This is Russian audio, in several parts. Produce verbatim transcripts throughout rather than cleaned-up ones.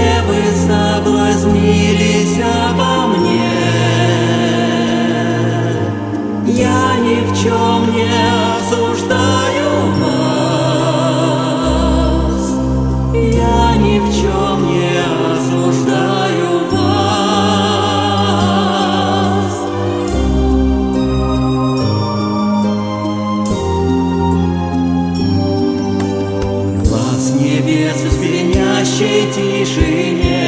Все вы соблазнились обо мне. Я ни в чем не осуждаю вас. Я ни в чем не осуждаю вас. Глаз небес в звенящей тишине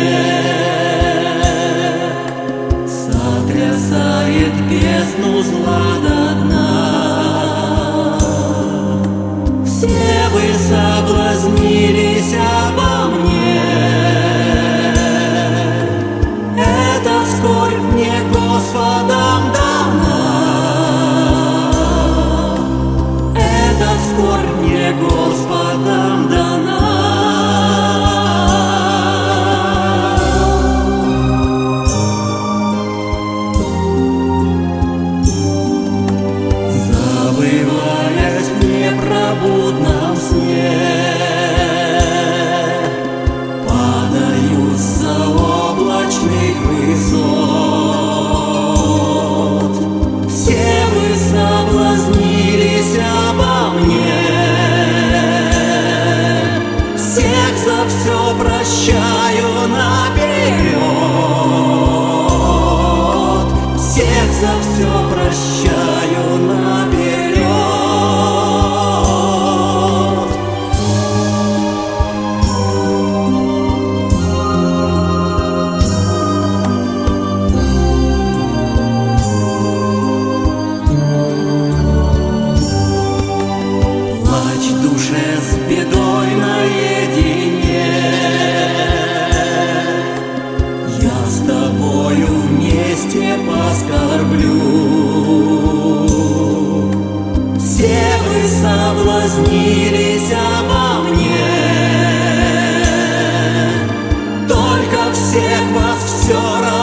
сотрясает бездну зла до дна. Все вы соблазнились обо мне. Эта скорбь мне Господом дана. Эта скорбь мне Господом дана. Забываясь в непробудном сне, падаю с заоблачных высот. Все вы соблазнились обо мне. Всех за все прощаю наперед. Всех за все прощаю наперед. Плачь в душе с бедой наедине. Я с тобою вместе поскорблю. Все вы соблазнились обо мне. Только всех вас все равно.